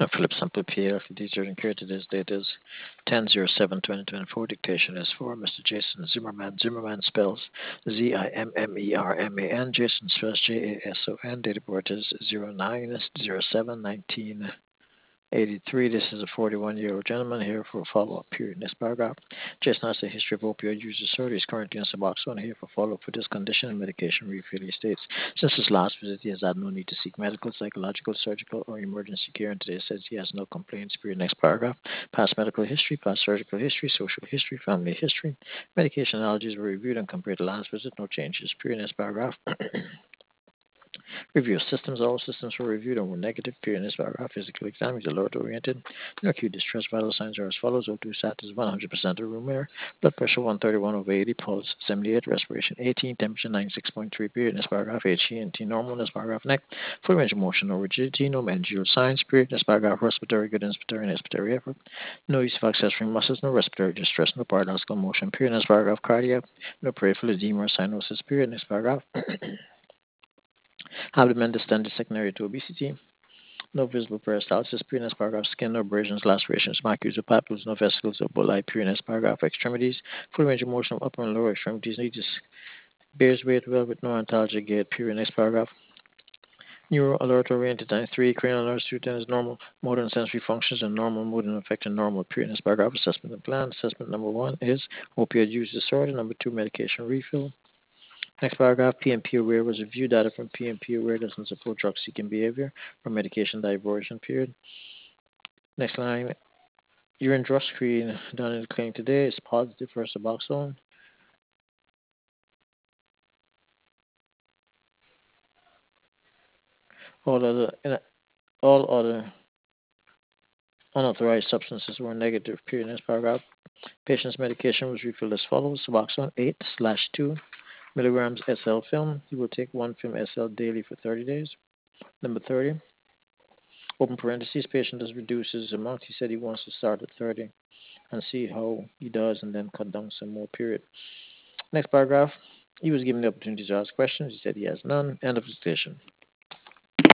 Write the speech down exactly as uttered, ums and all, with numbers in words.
Philip Sample P L, teacher and creator. Today's date is ten oh seven twenty twenty-four. Dictation is for Mister Jason Zimmerman. Zimmerman spells Z I M M E R M A N. Jason spells J A S O N. Date of birth is zero nine oh seven nineteen eighty-three. This is a forty-one year old gentleman here for a follow up period. Next paragraph. Jason has a history of opioid use disorder. He's currently on Suboxone here for follow up for this condition and medication refill. He states since his last visit, he has had no need to seek medical, psychological, surgical, or emergency care. And today says he has no complaints. Period. Next paragraph. Past medical history, past surgical history, social history, family history. Medication allergies were reviewed and compared to last visit. No changes. Period. Next paragraph. Review systems. All systems were reviewed and were negative. Period. In this paragraph, physical exam is alert oriented. No acute distress. Vital signs are as follows: O two sat is one hundred percent of room air. Blood pressure one thirty-one over eighty. Pulse seventy-eight. Respiration eighteen. Temperature ninety-six point three. Period. In this paragraph, H E N T normal. In this paragraph, neck. Full range of motion, no rigidity. No managerial signs. Period. In this paragraph, respiratory good inspiratory and expiratory effort. No use of accessory muscles. No respiratory distress. No paradoxical motion. Period. In this paragraph, cardiac. No peripheral edema or cyanosis. Period. In this paragraph. Abdomen distended secondary to obesity. No visible peristalsis. Period. Next paragraph. Skin, no abrasions, lacerations, macules, or papules, no vesicles or bullae. Period. Next paragraph. Extremities. Full range of motion of upper and lower extremities. Needs bears weight well with no ontologic gait. Period. Next paragraph. Neuro alert oriented times three. Cranial nerves two times normal. Motor and sensory functions and normal. Mood and affecting normal. Period. Next paragraph. Assessment and plan. Assessment number one is opioid use disorder. Number two, medication refill. Next paragraph, P M P aware was review data from P M P aware doesn't support drug seeking behavior or medication diversion. Period. Next line, urine drug screen done in the clinic today is positive for Suboxone. All other all other unauthorized substances were negative. Period. Next paragraph, patient's medication was refilled as follows: Suboxone eight slash two milligrams S L film. He will take one film S L daily for thirty days. Number thirty. Open parentheses, patient does reduce his amount. He said he wants to start at thirty and see how he does and then cut down some more. Period. Next paragraph. He was given the opportunity to ask questions. He said he has none. End of citation.